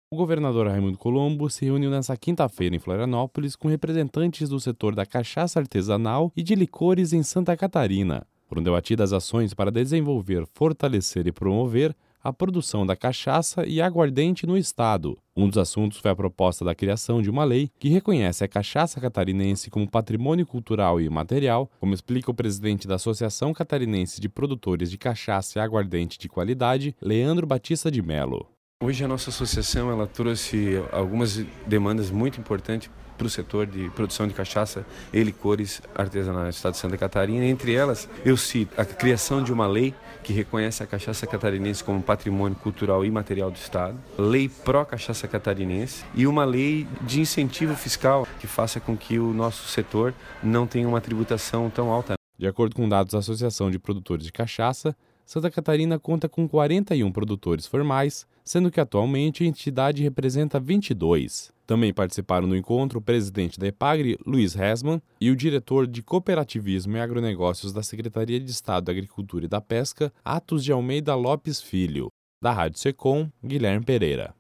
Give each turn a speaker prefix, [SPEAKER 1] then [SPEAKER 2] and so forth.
[SPEAKER 1] O governador Raimundo Colombo se reuniu nesta quinta-feira em Florianópolis com representantes do setor da cachaça artesanal e de licores em Santa Catarina. Foram debatidas ações para desenvolver, fortalecer e promover a produção da cachaça e aguardente no estado. Um dos assuntos foi a proposta da criação de uma lei que reconhece a cachaça catarinense como patrimônio cultural e imaterial, como explica o presidente da Associação Catarinense de Produtores de Cachaça e Aguardente de Qualidade, Leandro Batista de Mello.
[SPEAKER 2] Hoje a nossa associação ela trouxe algumas demandas muito importantes para o setor de produção de cachaça e licores artesanais do estado de Santa Catarina. Entre elas, eu cito a criação de uma lei que reconhece a cachaça catarinense como patrimônio cultural e imaterial do estado, lei pró-cachaça catarinense e uma lei de incentivo fiscal que faça com que o nosso setor não tenha uma tributação tão alta.
[SPEAKER 1] De acordo com dados da Associação de Produtores de Cachaça, Santa Catarina conta com 41 produtores formais, sendo que atualmente a entidade representa 22. Também participaram do encontro o presidente da EPAGRE, Luiz Hesman, e o diretor de Cooperativismo e Agronegócios da Secretaria de Estado da Agricultura e da Pesca, Atos de Almeida Lopes Filho. Da Rádio Secom, Guilherme Pereira.